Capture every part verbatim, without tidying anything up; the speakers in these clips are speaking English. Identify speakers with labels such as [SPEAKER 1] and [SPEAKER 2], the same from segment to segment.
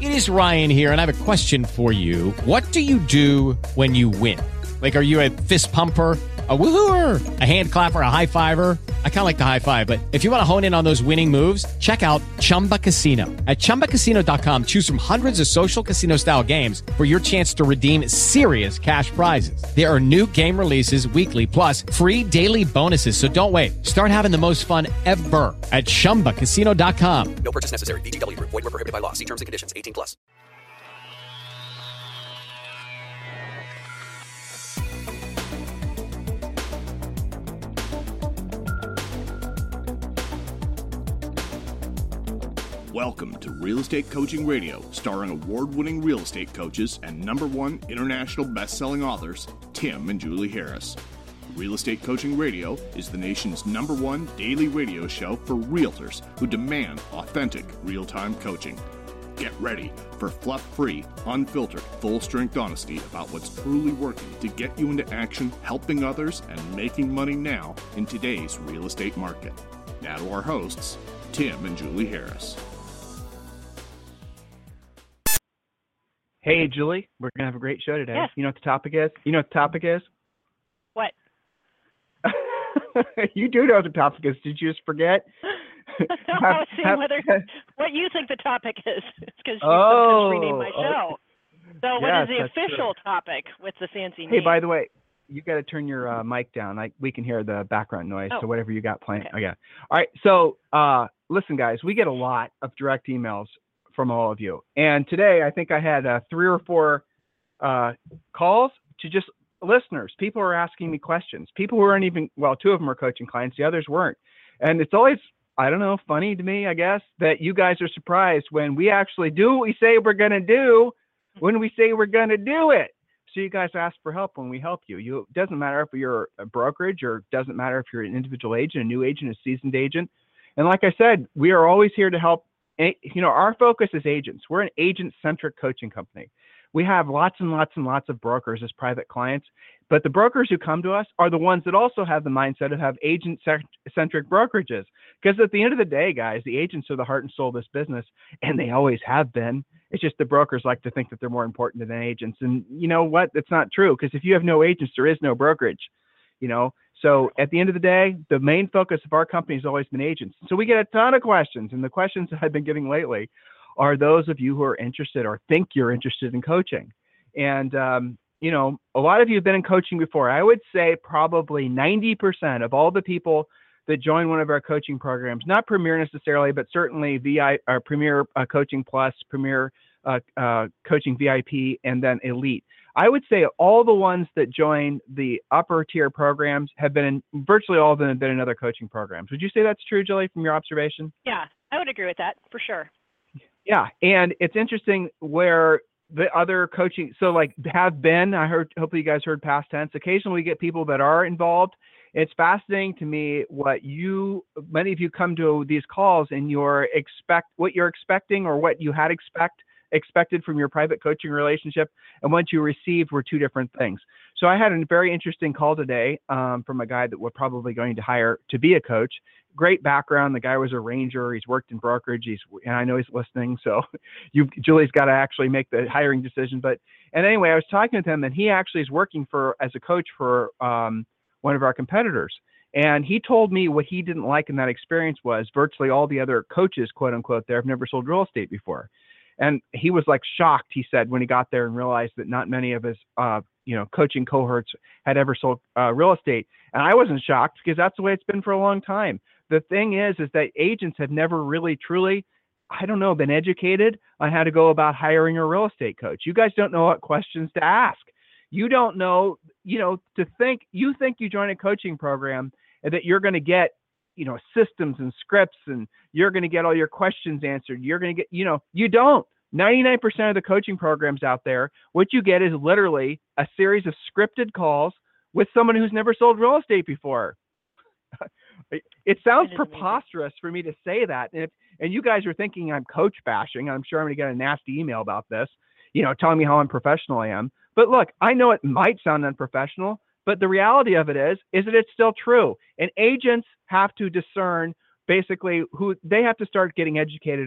[SPEAKER 1] It is Ryan here, and I have a question for you. What do you do when you win? Like, are you a fist pumper, a woohooer, a hand clapper, a high fiver? I kind of like the high five, but if you want to hone in on those winning moves, check out Chumba Casino. At chumba casino dot com, choose from hundreds of social casino style games for your chance to redeem serious cash prizes. There are new game releases weekly, plus free daily bonuses. So don't wait. Start having the most fun ever at chumba casino dot com.
[SPEAKER 2] No purchase necessary. V G W Group. Void where prohibited by law. See terms and conditions. eighteen plus.
[SPEAKER 3] Welcome to Real Estate Coaching Radio, starring award-winning real estate coaches and number one international best-selling authors, Tim and Julie Harris. Real Estate Coaching Radio is the nation's number one daily radio show for realtors who demand authentic, real-time coaching. Get ready for fluff-free, unfiltered, full-strength honesty about what's truly working to get you into action, helping others, and making money now in today's real estate market. Now to our hosts, Tim and Julie Harris.
[SPEAKER 4] Hey, Julie, we're going to have a great show today.
[SPEAKER 5] Yes.
[SPEAKER 4] You know what the topic is? You know what the topic is?
[SPEAKER 5] What?
[SPEAKER 4] You do know what the topic is. Did you just forget?
[SPEAKER 5] No, I was seeing
[SPEAKER 4] have,
[SPEAKER 5] whether
[SPEAKER 4] have,
[SPEAKER 5] what you think the topic is. It's because you
[SPEAKER 4] oh,
[SPEAKER 5] sometimes rename my show. So what
[SPEAKER 4] yes,
[SPEAKER 5] is the official
[SPEAKER 4] true.
[SPEAKER 5] topic with the fancy name?
[SPEAKER 4] Hey, by the way, you got to turn your uh, mic down. Like we can hear the background noise.
[SPEAKER 5] Oh.
[SPEAKER 4] So whatever you got playing.
[SPEAKER 5] Okay.
[SPEAKER 4] Oh, yeah. All right. So uh, listen, guys, we get a lot of direct emails from all of you. And today, I think I had uh, three or four uh, calls to just listeners. People are asking me questions. People who aren't even, well, two of them are coaching clients. The others weren't. And it's always, I don't know, funny to me, I guess, that you guys are surprised when we actually do what we say we're going to do, when we say we're going to do it. So you guys ask for help when we help you. You. It doesn't matter if you're a brokerage or it doesn't matter if you're an individual agent, a new agent, a seasoned agent. And like I said, we are always here to help. You know, our focus is agents. We're an agent-centric coaching company. We have lots and lots and lots of brokers as private clients, but the brokers who come to us are the ones that also have the mindset of have agent-centric brokerages. Because at the end of the day, guys, the agents are the heart and soul of this business, and they always have been. It's just the brokers like to think that they're more important than agents. And you know what? That's not true, because if you have no agents, there is no brokerage, you know? So at the end of the day, the main focus of our company has always been agents. So we get a ton of questions, and the questions that I've been getting lately are those of you who are interested or think you're interested in coaching. And, um, you know, a lot of you have been in coaching before. I would say probably ninety percent of all the people that join one of our coaching programs, not Premier necessarily, but certainly V I, or Premier uh, Coaching Plus, Premier uh, uh, Coaching V I P, and then Elite. I would say all the ones that join the upper tier programs have been in, virtually all of them have been in other coaching programs. Would you say that's true, Julie, from your observation?
[SPEAKER 5] Yeah, I would agree with that for sure.
[SPEAKER 4] Yeah, and it's interesting where the other coaching, so like have been, I heard, hopefully you guys heard past tense. Occasionally we get people that are involved. It's fascinating to me what you, many of you come to these calls and you're expect, what you're expecting or what you had expect, expected from your private coaching relationship and what you received were two different things. So I had a very interesting call today um, from a guy that we're probably going to hire to be a coach. Great background. The guy was a ranger. He's worked in brokerage. He's, and I know he's listening. So you, Julie's got to actually make the hiring decision. But, and anyway, I was talking with him and he actually is working for, as a coach for um, one of our competitors. And he told me what he didn't like in that experience was virtually all the other coaches, quote unquote, there have never sold real estate before. And he was like shocked, he said, when he got there and realized that not many of his, uh, you know, coaching cohorts had ever sold uh, real estate. And I wasn't shocked because that's the way it's been for a long time. The thing is, is that agents have never really, truly, I don't know, been educated on how to go about hiring a real estate coach. You guys don't know what questions to ask. You don't know, you know, to think, you think you join a coaching program and that you're going to get, you know, systems and scripts and you're going to get all your questions answered. You're going to get, you know, you don't. ninety-nine percent of the coaching programs out there, what you get is literally a series of scripted calls with someone who's never sold real estate before. It sounds preposterous for me to say that. And, if, and you guys are thinking I'm coach bashing. I'm sure I'm going to get a nasty email about this, you know, telling me how unprofessional I am. But look, I know it might sound unprofessional, but the reality of it is, is that it's still true. And agents have to discern basically who they have to start getting educated on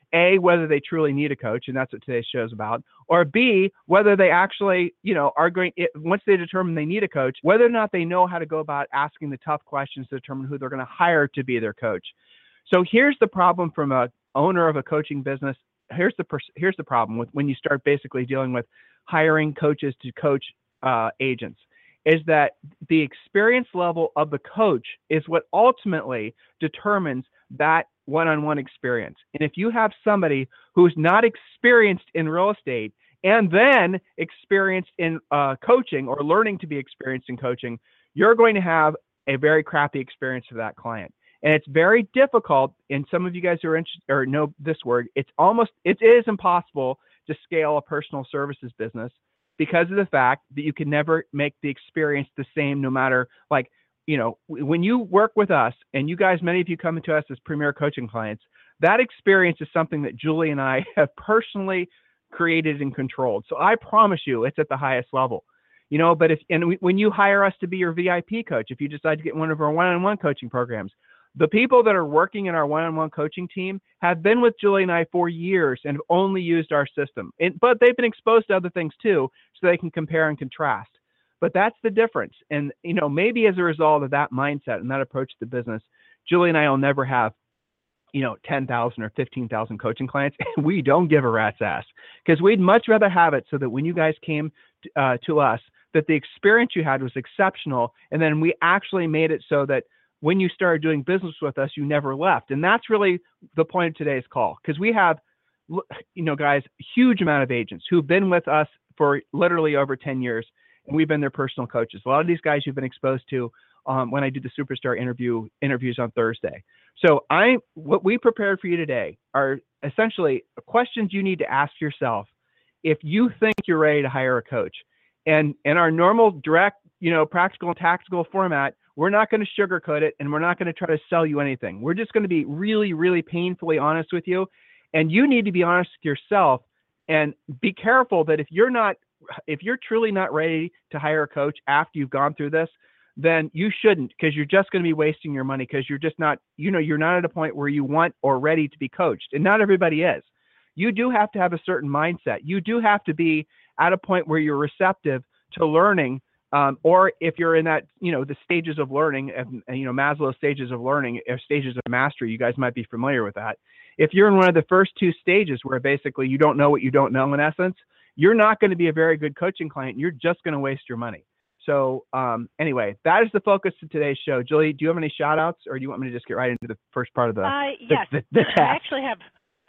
[SPEAKER 4] A, whether they truly need a coach, and that's what today's show is about, or B, whether they actually, you know, are going, it, once they determine they need a coach, whether or not they know how to go about asking the tough questions to determine who they're going to hire to be their coach. So here's the problem from a owner of a coaching business. Here's the pers- here's the problem with when you start basically dealing with hiring coaches to coach uh, agents, is that the experience level of the coach is what ultimately determines that one-on-one experience. And if you have somebody who's not experienced in real estate and then experienced in uh, coaching or learning to be experienced in coaching, you're going to have a very crappy experience for that client. And it's very difficult, and some of you guys who are interested or know this word, it's almost, it is impossible to scale a personal services business because of the fact that you can never make the experience the same no matter, like, you know, when you work with us, and you guys, many of you come to us as premier coaching clients, that experience is something that Julie and I have personally created and controlled. So I promise you it's at the highest level, you know, but if, and we, when you hire us to be your V I P coach, if you decide to get one of our one-on-one coaching programs, the people that are working in our one-on-one coaching team have been with Julie and I for years and have only used our system, and, but they've been exposed to other things too, so they can compare and contrast. But that's the difference. And, you know, maybe as a result of that mindset and that approach to business, Julie and I will never have, you know, ten thousand or fifteen thousand coaching clients. And we don't give a rat's ass, because we'd much rather have it so that when you guys came to, uh, to us, that the experience you had was exceptional. And then we actually made it so that when you started doing business with us, you never left. And that's really the point of today's call, because we have, you know, guys, huge amount of agents who've been with us for literally over ten years. And we've been their personal coaches. A lot of these guys you've been exposed to um, when I do the superstar interview interviews on Thursday. So I, what we prepared for you today are essentially questions you need to ask yourself if you think you're ready to hire a coach. And in our normal, direct, you know, practical and tactical format, we're not going to sugarcoat it, and we're not going to try to sell you anything. We're just going to be really, really painfully honest with you. And you need to be honest with yourself, and be careful that if you're not, if you're truly not ready to hire a coach after you've gone through this, then you shouldn't, because you're just going to be wasting your money, because you're just not, you know, you're not at a point where you want or ready to be coached. And not everybody is. You do have to have a certain mindset. You do have to be at a point where you're receptive to learning. Um, or if you're in that, you know, the stages of learning, and, you know, Maslow's stages of learning, or stages of mastery, you guys might be familiar with that. If you're in one of the first two stages where basically you don't know what you don't know, in essence, you're not going to be a very good coaching client. You're just going to waste your money. So um, anyway, that is the focus of today's show. Julie, do you have any shout outs, or do you want me to just get right into the first part of the,
[SPEAKER 5] Uh,
[SPEAKER 4] the,
[SPEAKER 5] yes,
[SPEAKER 4] the, the
[SPEAKER 5] I
[SPEAKER 4] task?
[SPEAKER 5] actually have,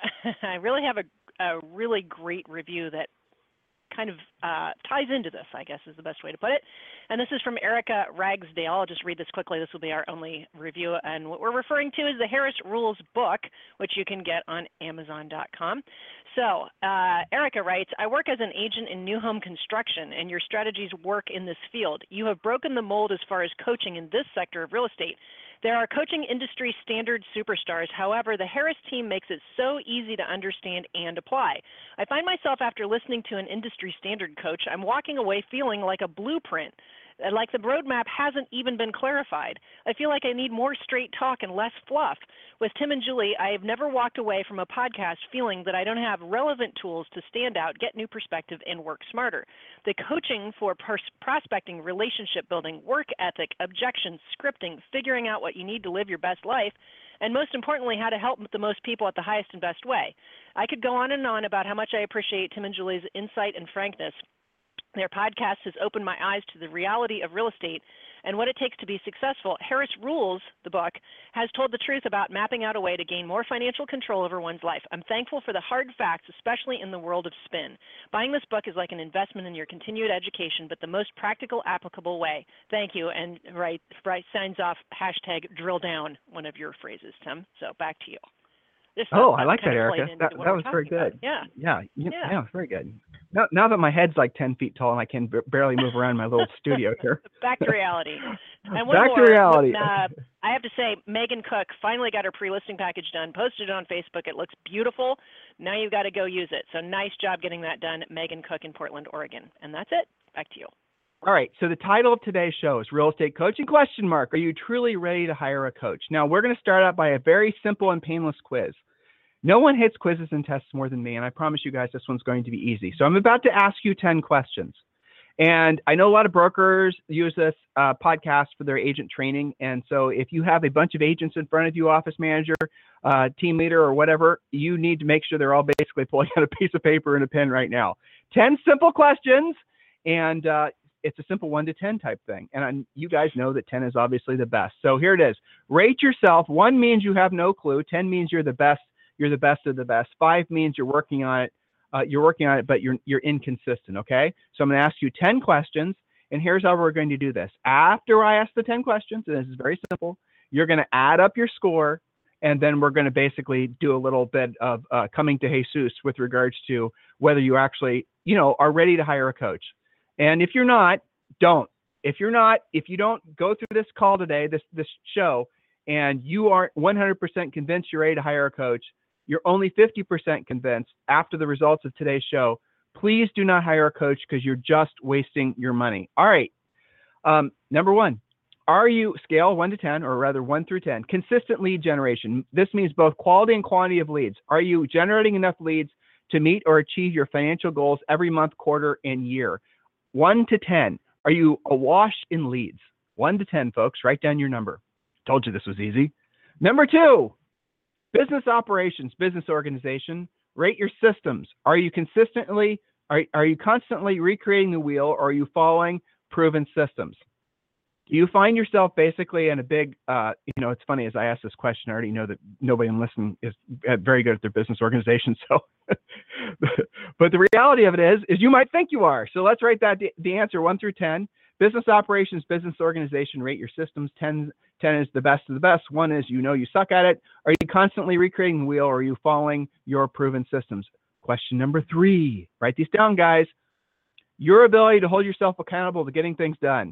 [SPEAKER 5] I really have a, a really great review that kind of uh, ties into this, I guess is the best way to put it. And this is from Erica Ragsdale. I'll just read this quickly. This will be our only review. And what we're referring to is the Harris Rules book, which you can get on amazon dot com. So uh, Erica writes, I work as an agent in new home construction, and your strategies work in this field. You have broken the mold as far as coaching in this sector of real estate. There are coaching industry standard superstars. However, the Harris team makes it so easy to understand and apply. I find myself, after listening to an industry standard coach, I'm walking away feeling like a blueprint, like the roadmap hasn't even been clarified. I feel like I need more straight talk and less fluff. With Tim and Julie, I have never walked away from a podcast feeling that I don't have relevant tools to stand out, get new perspective, and work smarter. The coaching for pers- prospecting, relationship building, work ethic, objections, scripting, figuring out what you need to live your best life, and most importantly, how to help the most people at the highest and best way. I could go on and on about how much I appreciate Tim and Julie's insight and frankness. Their podcast has opened my eyes to the reality of real estate and what it takes to be successful. Harris Rules, the book, has told the truth about mapping out a way to gain more financial control over one's life. I'm thankful for the hard facts, especially in the world of spin. Buying this book is like an investment in your continued education, but the most practical, applicable way. Thank you. And right, right signs off, hashtag drill down, one of your phrases, Tim. So back to you. This,
[SPEAKER 4] Oh,
[SPEAKER 5] uh,
[SPEAKER 4] I like that,
[SPEAKER 5] kind of
[SPEAKER 4] Erica.
[SPEAKER 5] played into
[SPEAKER 4] That,
[SPEAKER 5] what
[SPEAKER 4] that
[SPEAKER 5] we're
[SPEAKER 4] was very
[SPEAKER 5] talking about.
[SPEAKER 4] good.
[SPEAKER 5] Yeah.
[SPEAKER 4] Yeah. Yeah.
[SPEAKER 5] Yeah.
[SPEAKER 4] Yeah. Very good. Now, now that my head's like ten feet tall and I can b- barely move around my little studio here.
[SPEAKER 5] Back to reality. And one
[SPEAKER 4] Back
[SPEAKER 5] more,
[SPEAKER 4] to reality.
[SPEAKER 5] Uh, I have to say, Megan Cook finally got her pre-listing package done, posted it on Facebook. It looks beautiful. Now you've got to go use it. So nice job getting that done, Megan Cook in Portland, Oregon. And that's it. Back to you.
[SPEAKER 4] All right. So the title of today's show is Real Estate Coaching question mark. Are you truly ready to hire a coach? Now we're going to start out by a very simple and painless quiz. No one hates quizzes and tests more than me, and I promise you guys this one's going to be easy. So I'm about to ask you ten questions. And I know a lot of brokers use this uh, podcast for their agent training. And so if you have a bunch of agents in front of you, office manager, uh, team leader, or whatever, you need to make sure they're all basically pulling out a piece of paper and a pen right now. ten simple questions, and uh, it's a simple one to ten type thing. And I'm, you guys know that ten is obviously the best. So here it is. Rate yourself. One means you have no clue. ten means you're the best. You're the best of the best. Five means you're working on it. Uh, you're working on it, but you're you're inconsistent, okay? So I'm going to ask you ten questions, and here's how we're going to do this. After I ask the ten questions, and this is very simple, you're going to add up your score, and then we're going to basically do a little bit of uh, coming to Jesus with regards to whether you actually, you know, are ready to hire a coach. And if you're not, don't. If you're not, if you don't go through this call today, this this show, and you aren't one hundred percent convinced you're ready to hire a coach, you're only fifty percent convinced after the results of today's show, please do not hire a coach because you're just wasting your money. All right. Um, number one, are you, scale one to ten, or rather one through ten, consistent lead generation? This means both quality and quantity of leads. Are you generating enough leads to meet or achieve your financial goals every month, quarter, and year? one to ten, are you awash in leads? one to ten, folks, write down your number. Told you this was easy. Number two, business operations, business organization, rate your systems. Are you consistently, are, are you constantly recreating the wheel, or are you following proven systems? Do you find yourself basically in a big, uh, you know, it's funny, as I ask this question, I already know that nobody in listening is very good at their business organization. So, but the reality of it is, is you might think you are. So let's write that, the answer one through ten. Business operations, business organization, rate your systems. ten, ten is the best of the best. One is, you know, you suck at it. Are you constantly recreating the wheel, or are you following your proven systems? Question number three, write these down, guys. Your ability to hold yourself accountable to getting things done.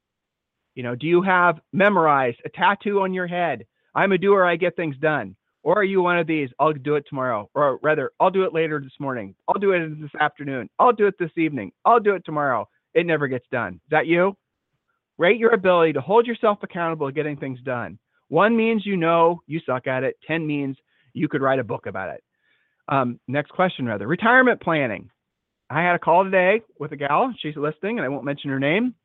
[SPEAKER 4] You know, do you have memorized a tattoo on your head? I'm a doer, I get things done. Or are you one of these, I'll do it tomorrow, or rather, I'll do it later this morning. I'll do it this afternoon. I'll do it this evening. I'll do it tomorrow. It never gets done. Is that you? Rate your ability to hold yourself accountable to getting things done. One means you know you suck at it. ten means you could write a book about it. Um, next question, rather. Retirement planning. I had a call today with a gal. She's listening, and I won't mention her name.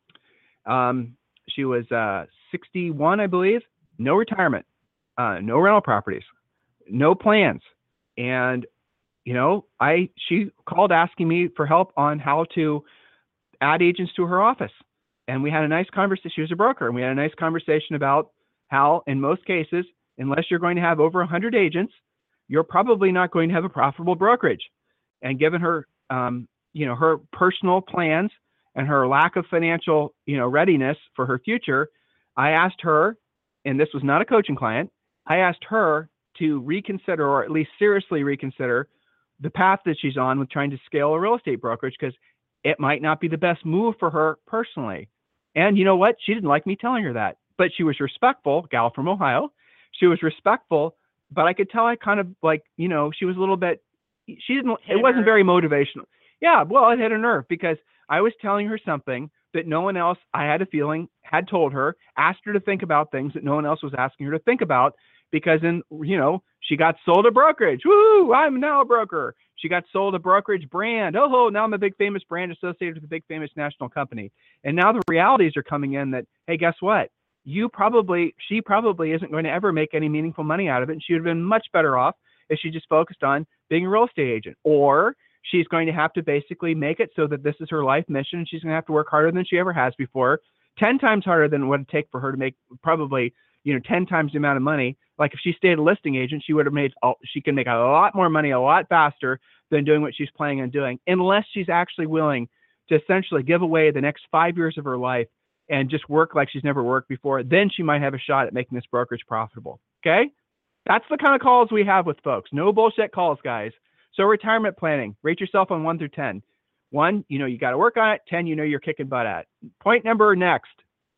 [SPEAKER 4] Um, she was uh, sixty-one, I believe. No retirement. Uh, no rental properties. No plans. And, you know, I she called asking me for help on how to add agents to her office. And we had a nice conversation. She was a broker, and we had a nice conversation about how, in most cases, unless you're going to have over one hundred agents, you're probably not going to have a profitable brokerage. And given her, um, you know, her personal plans and her lack of financial, you know, readiness for her future, I asked her, and this was not a coaching client, I asked her to reconsider, or at least seriously reconsider, the path that she's on with trying to scale a real estate brokerage, because it might not be the best move for her personally. And you know what? She didn't like me telling her that, but she was respectful, gal from Ohio. She was respectful, but I could tell I kind of like, you know, she was a little bit, she didn't, it wasn't very motivational. Yeah, well, it hit a nerve because I was telling her something that no one else, I had a feeling, had told her, asked her to think about things that no one else was asking her to think about, because in, you know, she got sold a brokerage. Woo, I'm now a broker. She got sold a brokerage brand. Oh, now I'm a big famous brand associated with a big famous national company. And now the realities are coming in that, hey, guess what? You probably, she probably isn't going to ever make any meaningful money out of it. And she would have been much better off if she just focused on being a real estate agent. Or she's going to have to basically make it so that this is her life mission. And she's going to have to work harder than she ever has before, ten times harder than what it'd take for her to make probably, you know, ten times the amount of money. Like if she stayed a listing agent, she would have made, she can make a lot more money a lot faster than doing what she's planning on doing, unless she's actually willing to essentially give away the next five years of her life and just work like she's never worked before. Then she might have a shot at making this brokerage profitable. Okay. That's the kind of calls we have with folks. No bullshit calls, guys. So retirement planning, rate yourself on one through ten. One, you know, you got to work on it. ten, you know, you're kicking butt at. Point number next.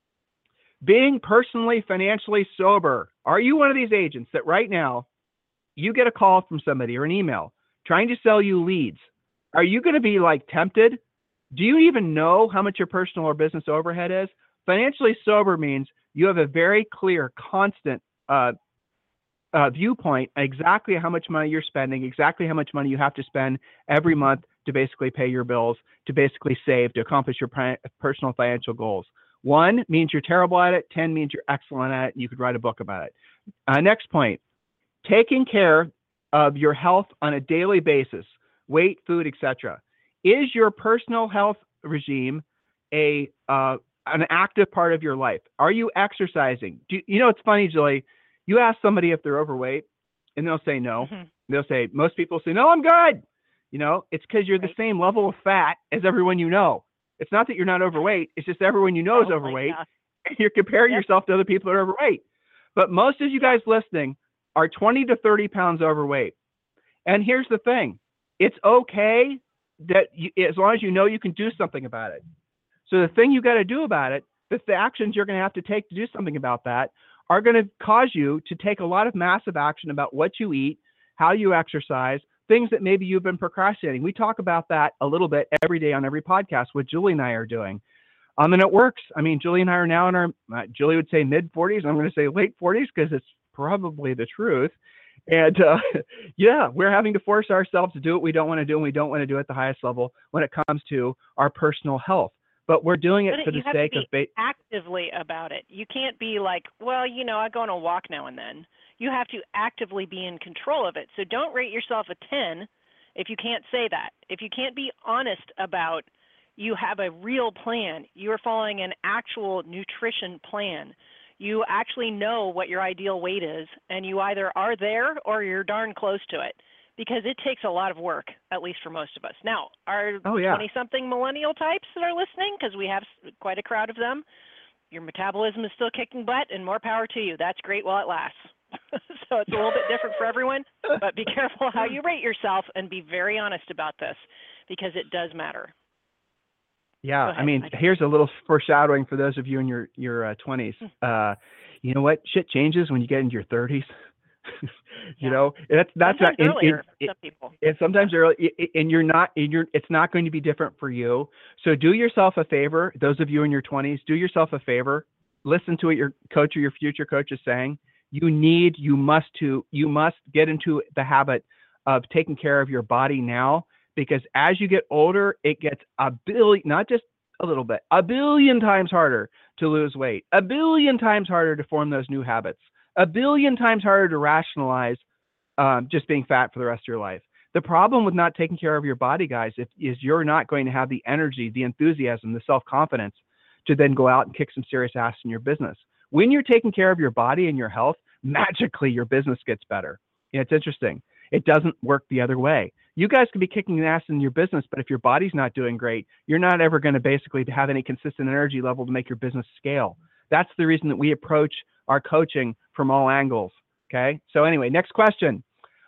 [SPEAKER 4] Being personally financially sober. Are you one of these agents that right now you get a call from somebody or an email trying to sell you leads? Are you going to be like tempted? Do you even know how much your personal or business overhead is? Financially sober means you have a very clear, constant uh, uh, viewpoint exactly how much money you're spending, exactly how much money you have to spend every month to basically pay your bills, to basically save, to accomplish your pri- personal financial goals. One means you're terrible at it. ten means you're excellent at it. And you could write a book about it. Uh, next point, taking care of your health on a daily basis, weight, food, et cetera. Is your personal health regime a uh, an active part of your life? Are you exercising? Do you, you know, it's funny, Julie, you ask somebody if they're overweight and they'll say no.
[SPEAKER 5] Mm-hmm.
[SPEAKER 4] They'll say, most people say, no, I'm good. You know, it's because you're
[SPEAKER 5] Right.
[SPEAKER 4] the same level of fat as everyone you know. It's not that you're not overweight. It's just everyone you know
[SPEAKER 5] Oh,
[SPEAKER 4] is overweight.
[SPEAKER 5] yeah.
[SPEAKER 4] You're comparing
[SPEAKER 5] Yep.
[SPEAKER 4] yourself to other people that are overweight. But most of you guys listening are twenty to thirty pounds overweight. And here's the thing. It's okay that you, as long as you know you can do something about it. So the thing you got to do about it, the, the actions you're going to have to take to do something about that are going to cause you to take a lot of massive action about what you eat, how you exercise, things that maybe you've been procrastinating. We talk about that a little bit every day on every podcast, what Julie and I are doing. Um, and it works. I mean, Julie and I are now in our, uh, Julie would say mid forties. I'm going to say late forties because it's probably the truth. And uh, yeah, we're having to force ourselves to do what we don't want to do, and we don't want to do it at the highest level when it comes to our personal health. But we're doing it
[SPEAKER 5] But
[SPEAKER 4] for
[SPEAKER 5] you
[SPEAKER 4] the
[SPEAKER 5] have
[SPEAKER 4] sake
[SPEAKER 5] to
[SPEAKER 4] of
[SPEAKER 5] be
[SPEAKER 4] ba-
[SPEAKER 5] actively about it. You can't be like, well, you know, I go on a walk now and then. You have to actively be in control of it. So don't rate yourself a ten if you can't say that. If you can't be honest about you have a real plan, you are following an actual nutrition plan, you actually know what your ideal weight is, and you either are there or you're darn close to it, because it takes a lot of work, at least for most of us. Now, our
[SPEAKER 4] Oh, yeah.
[SPEAKER 5] twenty-something millennial types that are listening, because we have quite a crowd of them, your metabolism is still kicking butt, and more power to you. That's great while it lasts. So it's a little bit different for everyone, but be careful how you rate yourself and be very honest about this, because it does matter.
[SPEAKER 4] Yeah,
[SPEAKER 5] Go ahead.
[SPEAKER 4] I mean,
[SPEAKER 5] I-
[SPEAKER 4] here's a little foreshadowing for those of you in your your uh, twenties. Uh, you know what? Shit changes when you get into your thirties. you
[SPEAKER 5] Yeah.
[SPEAKER 4] know, that's that's
[SPEAKER 5] Sometimes
[SPEAKER 4] not.
[SPEAKER 5] earlier
[SPEAKER 4] in,
[SPEAKER 5] for
[SPEAKER 4] in,
[SPEAKER 5] some people.
[SPEAKER 4] and sometimes early, i- i- and you're not. And you're. It's not going to be different for you. So do yourself a favor. Those of you in your twenties, do yourself a favor. Listen to what your coach or your future coach is saying. You need. You must to. You must get into the habit of taking care of your body now. Because as you get older, it gets a billion, not just a little bit, a billion times harder to lose weight, a billion times harder to form those new habits, a billion times harder to rationalize um, just being fat for the rest of your life. The problem with not taking care of your body, guys, if, is you're not going to have the energy, the enthusiasm, the self-confidence to then go out and kick some serious ass in your business. When you're taking care of your body and your health, magically your business gets better. You know, it's interesting. It doesn't work the other way. You guys can be kicking the ass in your business, but if your body's not doing great, you're not ever going to basically have any consistent energy level to make your business scale. That's the reason that we approach our coaching from all angles. Okay. So anyway, next question.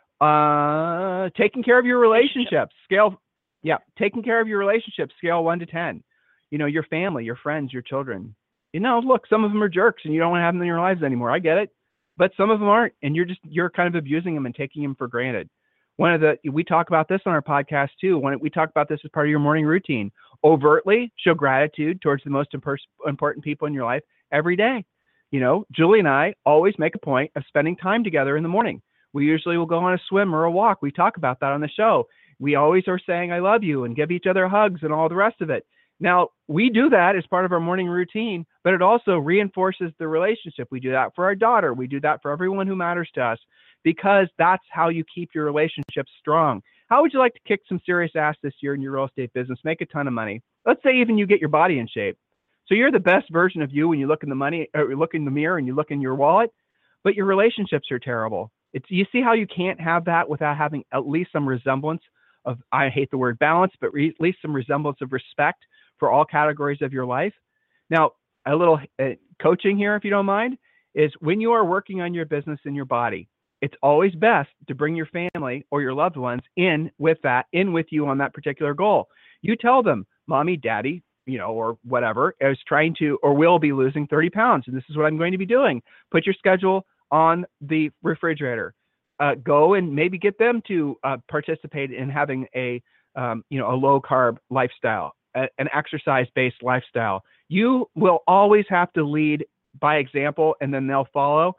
[SPEAKER 4] Uh, taking care of your relationships, scale. Yeah. Taking care of your relationships, scale one to ten. You know, your family, your friends, your children. You know, look, some of them are jerks and you don't want to have them in your lives anymore. I get it. But some of them aren't, and you're just you're kind of abusing them and taking them for granted. One of the we talk about this on our podcast too. When we talk about this as part of your morning routine, overtly show gratitude towards the most impers- important people in your life every day. You know, Julie and I always make a point of spending time together in the morning. We usually will go on a swim or a walk. We talk about that on the show. We always are saying I love you and give each other hugs and all the rest of it. Now, we do that as part of our morning routine, but it also reinforces the relationship. We do that for our daughter. We do that for everyone who matters to us, because that's how you keep your relationships strong. How would you like to kick some serious ass this year in your real estate business, make a ton of money? Let's say even you get your body in shape. So you're the best version of you when you look in the money, or look in the mirror and you look in your wallet, but your relationships are terrible. It's, you see how you can't have that without having at least some resemblance of, I hate the word balance, but re- at least some resemblance of respect for all categories of your life. Now, a little uh, coaching here, if you don't mind, is when you are working on your business and your body, it's always best to bring your family or your loved ones in with that, in with you on that particular goal. You tell them, mommy, daddy, you know, or whatever, is trying to, or will be losing thirty pounds. And this is what I'm going to be doing. Put your schedule on the refrigerator. Uh, go and maybe get them to uh, participate in having a, um, you know, a low carb lifestyle, a, an exercise-based lifestyle. You will always have to lead by example, and then they'll follow.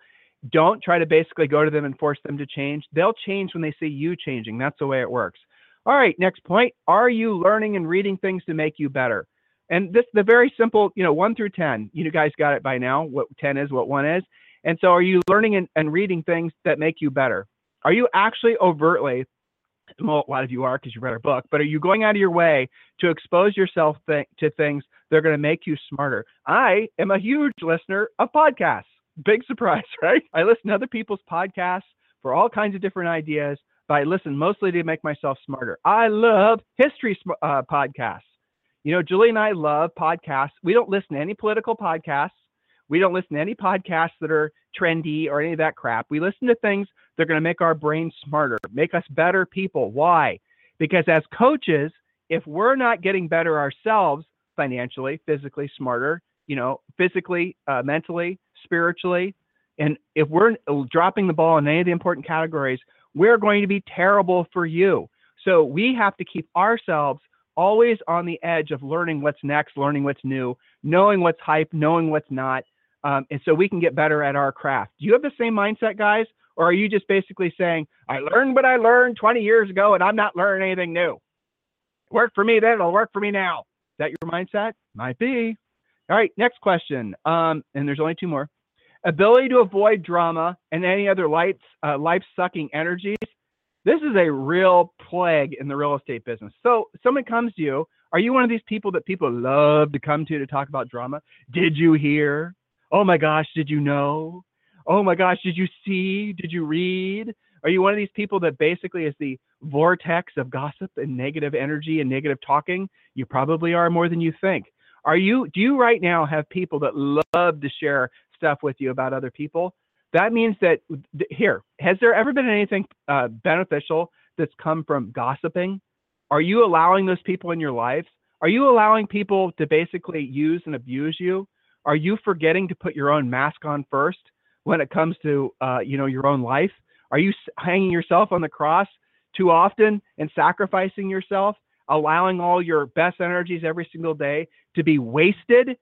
[SPEAKER 4] Don't try to basically go to them and force them to change. They'll change when they see you changing. That's the way it works. All right, next point. Are you learning and reading things to make you better? And this, the very simple, you know, one through ten, you guys got it by now, what ten is, what one is. And so are you learning and, and reading things that make you better? Are you actually overtly, well, a lot of you are because you read our book, but are you going out of your way to expose yourself th- to things that are going to make you smarter? I am a huge listener of podcasts. Big surprise, right? I listen to other people's podcasts for all kinds of different ideas, but I listen mostly to make myself smarter. I love history uh, podcasts. You know, Julie and I love podcasts. We don't listen to any political podcasts. We don't listen to any podcasts that are trendy or any of that crap. We listen to things that are going to make our brains smarter, make us better people. Why? Because as coaches, if we're not getting better ourselves financially, physically smarter, you know, physically, uh, mentally, spiritually, and if we're dropping the ball in any of the important categories, we're going to be terrible for you. So we have to keep ourselves always on the edge of learning what's next, learning what's new, knowing what's hype, knowing what's not. Um, and so we can get better at our craft. Do you have the same mindset, guys? Or are you just basically saying, I learned what I learned twenty years ago and I'm not learning anything new? Worked for me then, it'll work for me now. Is that your mindset? Might be. All right, next question. Um, and there's only two more. Ability to avoid drama and any other lights, uh, life-sucking energies. This is a real plague in the real estate business. So someone comes to you. Are you one of these people that people love to come to to talk about drama? Did you hear? Oh my gosh, did you know? Oh my gosh, did you see? Did you read? Are you one of these people that basically is the vortex of gossip and negative energy and negative talking? You probably are more than you think. Are you, do you right now have people that love to share stuff with you about other people? That means that, here, has there ever been anything uh, beneficial that's come from gossiping? Are you allowing those people in your life? Are you allowing people to basically use and abuse you? Are you forgetting to put your own mask on first when it comes to, uh, you know, your own life? Are you hanging yourself on the cross too often and sacrificing yourself, allowing all your best energies every single day to be wasted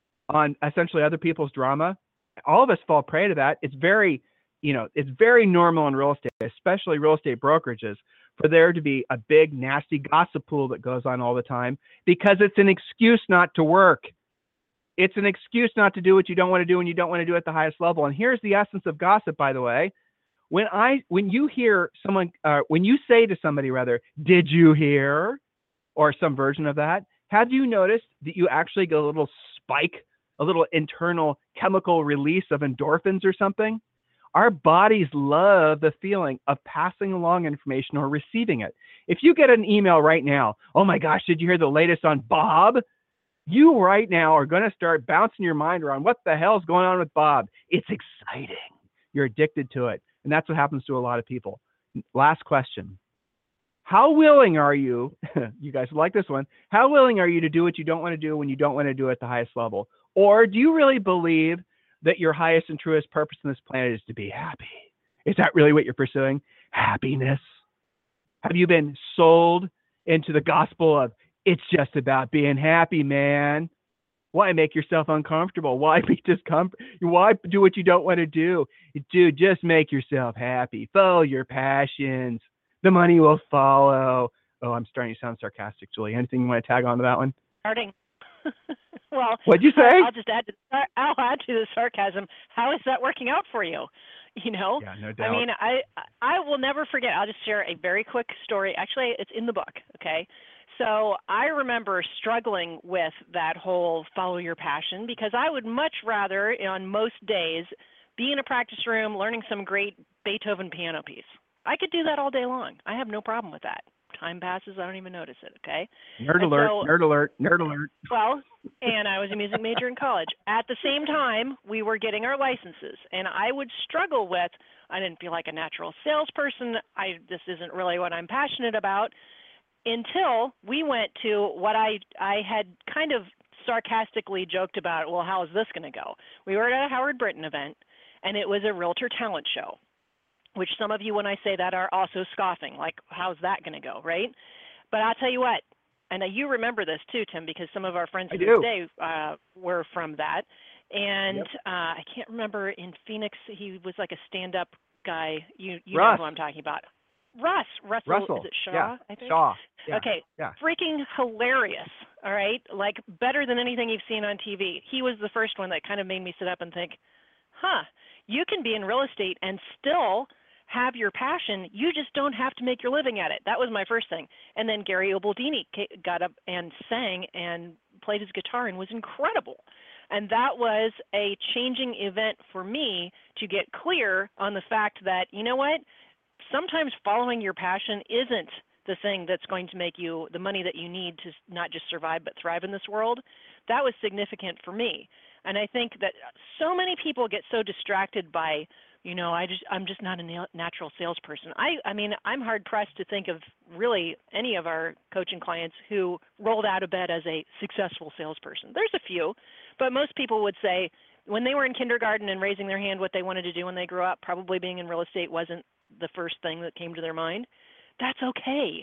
[SPEAKER 4] on essentially other people's drama? All of us fall prey to that. It's very, you know, it's very normal in real estate, especially real estate brokerages, for there to be a big, nasty gossip pool that goes on all the time because it's an excuse not to work. It's an excuse not to do what you don't want to do and you don't want to do at the highest level. And here's the essence of gossip, by the way. When I, when you hear someone, uh, when you say to somebody rather, did you hear, or some version of that, have you noticed that you actually get a little spike, a little internal chemical release of endorphins or something? Our bodies love the feeling of passing along information or receiving it. If you get an email right now, oh my gosh, did you hear the latest on Bob? You right now are going to start bouncing your mind around what the hell's going on with Bob. It's exciting. You're addicted to it. And that's what happens to a lot of people. Last question. How willing are you, you guys like this one, how willing are you to do what you don't want to do when you don't want to do it at the highest level? Or do you really believe that your highest and truest purpose on this planet is to be happy? Is that really what you're pursuing? Happiness? Have you been sold into the gospel of it's just about being happy, man? Why make yourself uncomfortable? Why be discomfort? Why do what you don't want to do? Dude, just make yourself happy. Follow your passions. The money will follow. Oh, I'm starting to sound sarcastic, Julie. Anything you want to tag on to that one?
[SPEAKER 5] Starting. Well,
[SPEAKER 4] what'd you say?
[SPEAKER 5] I'll just add to, I'll add to the sarcasm. How is that working out for you? You know,
[SPEAKER 4] yeah, no doubt.
[SPEAKER 5] I mean, I I will never forget. I'll just share a very quick story. Actually, it's in the book. Okay. So I remember struggling with that whole follow your passion because I would much rather, on most days, be in a practice room learning some great Beethoven piano piece. I could do that all day long. I have no problem with that. Time passes, I don't even notice it, okay?
[SPEAKER 4] Nerd
[SPEAKER 5] And
[SPEAKER 4] alert,
[SPEAKER 5] so,
[SPEAKER 4] nerd alert, nerd alert.
[SPEAKER 5] Well, and I was a music major in college. At the same time, we were getting our licenses, and I would struggle with, I didn't feel like a natural salesperson. I This isn't really what I'm passionate about, until we went to what I, I had kind of sarcastically joked about, well, how is this going to go? We were at a Howard Brinton event, and it was a realtor talent show, which some of you, when I say that, are also scoffing, like, how's that going to go, right? But I'll tell you what, and you remember this too, Tim, because some of our friends
[SPEAKER 4] I
[SPEAKER 5] today uh, were from that, And
[SPEAKER 4] Yep.
[SPEAKER 5] uh, I can't remember in Phoenix, he was like a stand-up guy. You you
[SPEAKER 4] Russ.
[SPEAKER 5] know who I'm talking about. Russ. Russell,
[SPEAKER 4] Russell.
[SPEAKER 5] is it Shaw,
[SPEAKER 4] Yeah.
[SPEAKER 5] I think?
[SPEAKER 4] Shaw. Yeah.
[SPEAKER 5] Okay.
[SPEAKER 4] Yeah.
[SPEAKER 5] Freaking hilarious. All right. Like better than anything you've seen on T V. He was the first one that kind of made me sit up and think, huh, you can be in real estate and still have your passion. You just don't have to make your living at it. That was my first thing. And then Gary Obaldini got up and sang and played his guitar and was incredible. And that was a changing event for me to get clear on the fact that, you know what, sometimes following your passion isn't the thing that's going to make you the money that you need to not just survive but thrive in this world. That was significant for me. And I think that so many people get so distracted by, you know, I just I'm just not a natural salesperson. I I mean, I'm hard pressed to think of really any of our coaching clients who rolled out of bed as a successful salesperson. There's a few, but most people would say when they were in kindergarten and raising their hand what they wanted to do when they grew up, probably being in real estate wasn't the first thing that came to their mind. That's okay.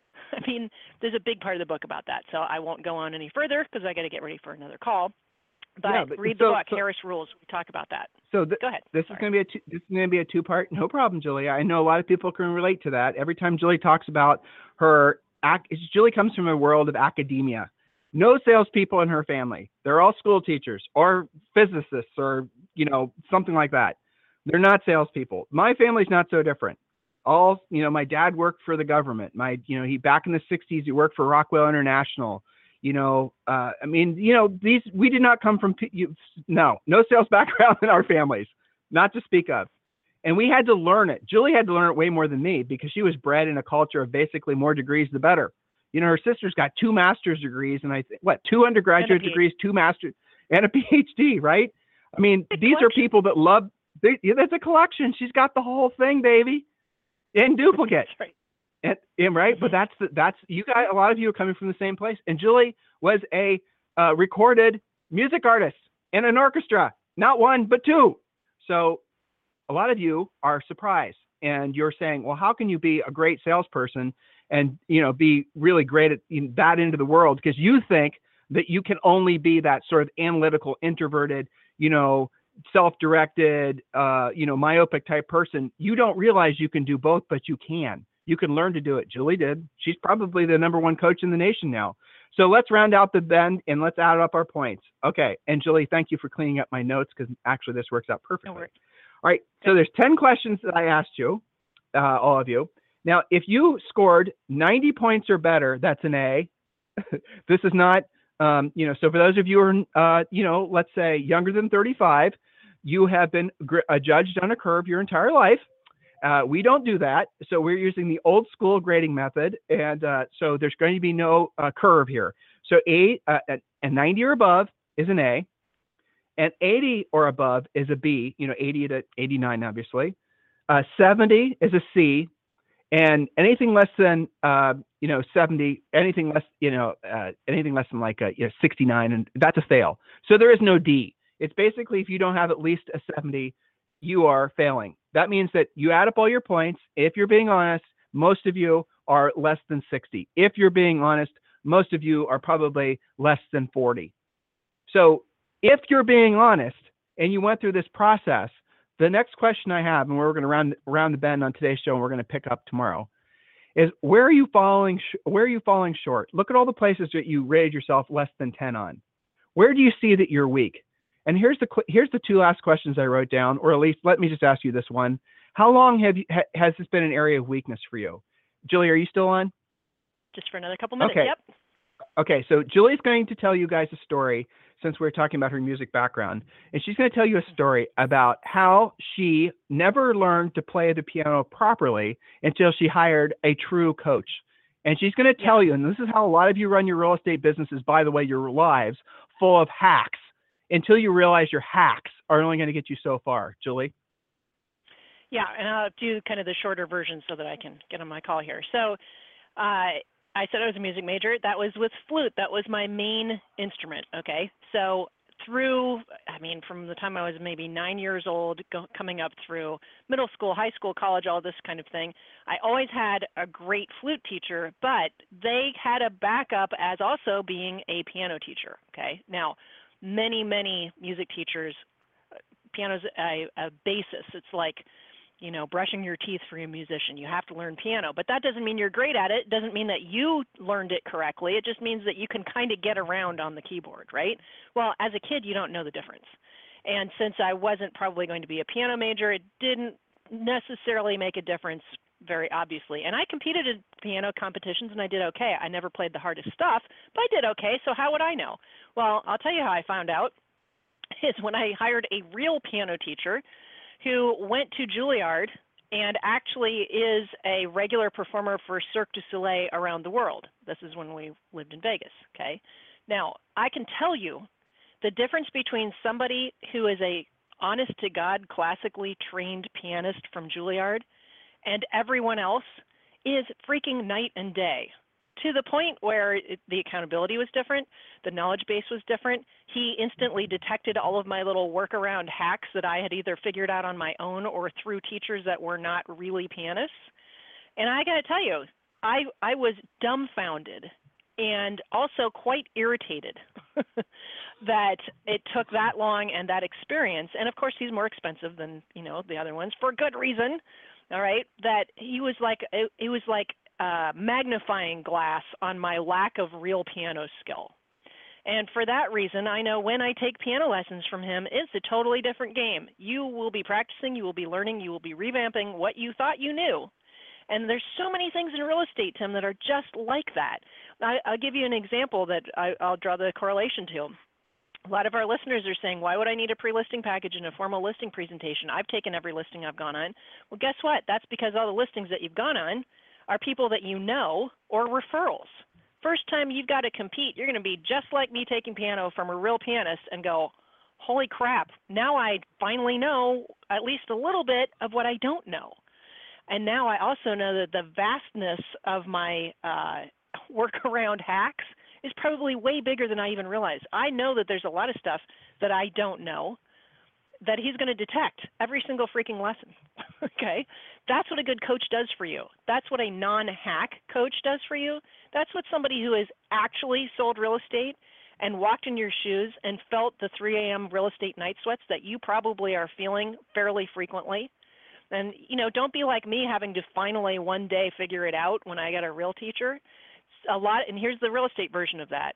[SPEAKER 5] I mean, there's a big part of the book about that, so I won't go on any further because I got to get ready for another call. But,
[SPEAKER 4] yeah, but
[SPEAKER 5] read
[SPEAKER 4] so,
[SPEAKER 5] the book,
[SPEAKER 4] so,
[SPEAKER 5] Harris Rules. We talk about that.
[SPEAKER 4] So th-
[SPEAKER 5] go ahead.
[SPEAKER 4] This
[SPEAKER 5] Sorry.
[SPEAKER 4] is going to be a two, this is going to be a two part. No problem, Julie. I know a lot of people can relate to that. Every time Julie talks about her, Julie comes from a world of academia. No salespeople in her family. They're all school teachers or physicists or you know something like that. They're not salespeople. My family's not so different. All you know, my dad worked for the government. My you know he back in the sixties he worked for Rockwell International. You know, uh, I mean, you know, these, we did not come from, you, no, no sales background in our families, not to speak of. And we had to learn it. Julie had to learn it way more than me because she was bred in a culture of basically more degrees, the better. You know, her sister's got two master's degrees and I think, what, two undergraduate degrees, two masters and a P H D, right? I mean,
[SPEAKER 5] it's
[SPEAKER 4] these are people that love, they, yeah, that's a collection. She's got the whole thing, baby, in duplicate.
[SPEAKER 5] That's right.
[SPEAKER 4] And, and right, but that's the, that's you guys. A lot of you are coming from the same place. And Julie was a uh, recorded music artist in an orchestra, not one but two. So a lot of you are surprised, and you're saying, "Well, how can you be a great salesperson and you know be really great at in, that into the world?" Because you think that you can only be that sort of analytical, introverted, you know, self-directed, uh, you know, myopic type person. You don't realize you can do both, but you can. You can learn to do it. Julie did. She's probably the number one coach in the nation now. So let's round out the bend and let's add up our points. Okay. And Julie, thank you for cleaning up my notes because actually this works out perfectly.
[SPEAKER 5] No
[SPEAKER 4] all right. So there's ten questions that I asked you, uh, all of you. Now, if you scored ninety points or better, that's an A. This is not, um, you know, so for those of you who are, uh, you know, let's say younger than thirty-five, you have been gr- uh, judged on a curve your entire life. Uh, we don't do that. So we're using the old school grading method. And uh, so there's going to be no uh, curve here. So a, uh, a ninety or above is an A, and eighty or above is a B, you know, eighty to eighty-nine, obviously. Uh, seventy is a C, and anything less than, uh, you know, seventy, anything less, you know, uh, anything less than like a, you know, sixty-nine, and that's a fail. So there is no D. It's basically if you don't have at least a seventy, you are failing. That means that you add up all your points. If you're being honest, most of you are less than sixty. If you're being honest, most of you are probably less than forty. So if you're being honest and you went through this process, the next question I have, and we're going to round, round the bend on today's show and we're going to pick up tomorrow, is where are you falling, sh- where are you falling short? Look at all the places that you rated yourself less than ten on. Where do you see that you're weak? And here's the here's the two last questions I wrote down, or at least let me just ask you this one. How long have you, ha, has this been an area of weakness for you? Julie, are you still on?
[SPEAKER 5] Just for another couple minutes,
[SPEAKER 4] okay.
[SPEAKER 5] Yep.
[SPEAKER 4] Okay, so Julie's going to tell you guys a story since we're talking about her music background. And she's going to tell you a story about how she never learned to play the piano properly until she hired a true coach. And she's going to tell
[SPEAKER 5] yep.
[SPEAKER 4] you, and this is how a lot of you run your real estate businesses, by the way, your lives, full of hacks, until you realize your hacks are only going to get you so far. Julie?
[SPEAKER 5] Yeah, and I'll do kind of the shorter version so that I can get on my call here. So uh, I said I was a music major. That was with flute. That was my main instrument, okay? So through, I mean, from the time I was maybe nine years old, go, coming up through middle school, high school, college, all this kind of thing, I always had a great flute teacher, but they had a backup as also being a piano teacher, okay? Now, many, many music teachers, piano's a, a basis. It's like, you know, brushing your teeth for a musician. You have to learn piano, but that doesn't mean you're great at it. It doesn't mean that you learned it correctly. It just means that you can kind of get around on the keyboard, right? Well, as a kid, you don't know the difference. And since I wasn't probably going to be a piano major, it didn't necessarily make a difference very obviously. And I competed in piano competitions and I did okay. I never played the hardest stuff, but I did okay. So how would I know? Well, I'll tell you how I found out is when I hired a real piano teacher who went to Juilliard and actually is a regular performer for Cirque du Soleil around the world. This is when we lived in Vegas, okay? Now, I can tell you the difference between somebody who is a honest-to-God classically trained pianist from Juilliard and everyone else is freaking night and day, to the point where it, the accountability was different, the knowledge base was different. He instantly detected all of my little workaround hacks that I had either figured out on my own or through teachers that were not really pianists. And I got to tell you, I, I was dumbfounded and also quite irritated that it took that long and that experience. And of course, he's more expensive than, you know, the other ones for good reason. All right, that he was like, it, it was like a magnifying glass on my lack of real piano skill. And for that reason, I know when I take piano lessons from him, it's a totally different game. You will be practicing, you will be learning, you will be revamping what you thought you knew. And there's so many things in real estate, Tim, that are just like that. I, I'll give you an example that I, I'll draw the correlation to. A lot of our listeners are saying, why would I need a pre-listing package and a formal listing presentation? I've taken every listing I've gone on. Well, guess what? That's because all the listings that you've gone on are people that you know or referrals. First time you've got to compete, you're going to be just like me taking piano from a real pianist and go, holy crap, now I finally know at least a little bit of what I don't know. And now I also know that the vastness of my uh, workaround hacks is probably way bigger than I even realized. I know that there's a lot of stuff that I don't know that he's going to detect every single freaking lesson, okay? That's what a good coach does for you. That's what a non-hack coach does for you. That's what somebody who has actually sold real estate and walked in your shoes and felt the three a.m. real estate night sweats that you probably are feeling fairly frequently. And, you know, don't be like me having to finally one day figure it out when I got a real teacher. A lot, and here's the real estate version of that.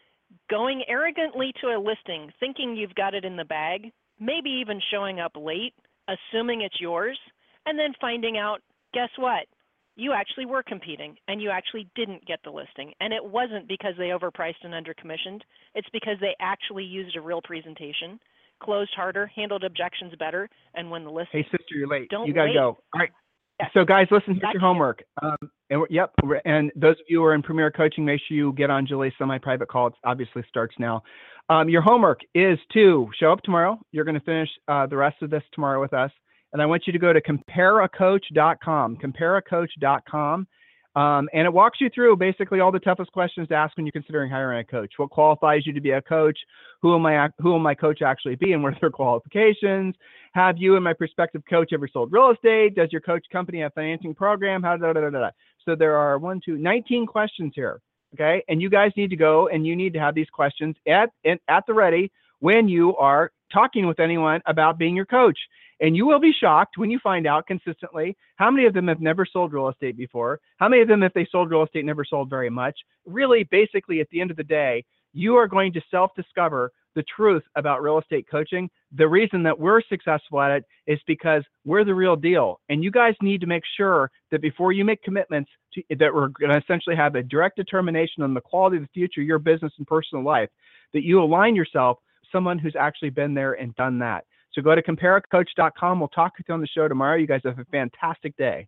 [SPEAKER 5] Going arrogantly to a listing, thinking you've got it in the bag, maybe even showing up late, assuming it's yours, and then finding out, guess what? You actually were competing, and you actually didn't get the listing. And it wasn't because they overpriced and undercommissioned. It's because they actually used a real presentation, closed harder, handled objections better, and won the listing.
[SPEAKER 4] Hey, sister, you're late.
[SPEAKER 5] Don't
[SPEAKER 4] you got to
[SPEAKER 5] wait.
[SPEAKER 4] go. All right.
[SPEAKER 5] Yes.
[SPEAKER 4] So guys, listen, here's
[SPEAKER 5] Back
[SPEAKER 4] your
[SPEAKER 5] to you.
[SPEAKER 4] homework. Um, and we're- yep, we're- and those of you who are in Premier Coaching, make sure you get on Julie's semi-private call. It obviously starts now. Um, your homework is to show up tomorrow. You're going to finish uh, the rest of this tomorrow with us. And I want you to go to compare a coach dot com, compare a coach dot com. Um, and it walks you through basically all the toughest questions to ask when you're considering hiring a coach. What qualifies you to be a coach? Who will my, who will my coach actually be, and what are their qualifications? Have you and my prospective coach ever sold real estate? Does your coach company have a financing program? How da, da, da, da, da. So there are one, two, nineteen questions here. Okay. And you guys need to go and you need to have these questions at, at the ready when you are talking with anyone about being your coach. And you will be shocked when you find out consistently how many of them have never sold real estate before, how many of them, if they sold real estate, never sold very much. Really, basically, at the end of the day, you are going to self-discover the truth about real estate coaching. The reason that we're successful at it is because we're the real deal. And you guys need to make sure that before you make commitments to, that we're going to essentially have a direct determination on the quality of the future, your business and personal life, that you align yourself with someone who's actually been there and done that. So go to compare a coach dot com. We'll talk with you on the show tomorrow. You guys have a fantastic day.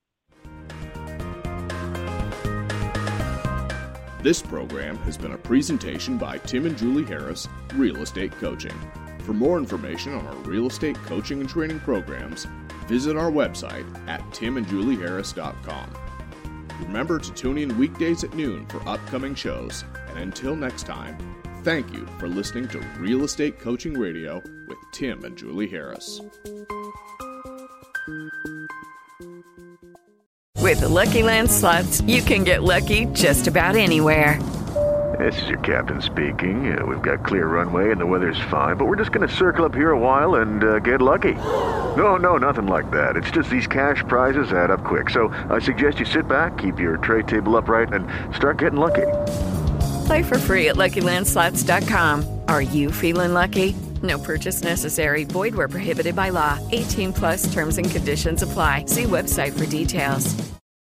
[SPEAKER 3] This program has been a presentation by Tim and Julie Harris, Real Estate Coaching. For more information on our real estate coaching and training programs, visit our website at tim and julie harris dot com. Remember to tune in weekdays at noon for upcoming shows. And until next time, thank you for listening to Real Estate Coaching Radio with Tim and Julie Harris.
[SPEAKER 6] With the Lucky Land Slots, you can get lucky just about anywhere. This is your captain speaking. Uh, we've got clear runway and the weather's fine, but we're just going to circle up here a while and uh, get lucky. No, no, nothing like that. It's just these cash prizes add up quick. So I suggest you sit back, keep your tray table upright, and start getting lucky.
[SPEAKER 7] Play for free at Lucky Land Slots dot com. Are you feeling lucky? No purchase necessary. Void where prohibited by law. eighteen plus terms and conditions apply. See website for details.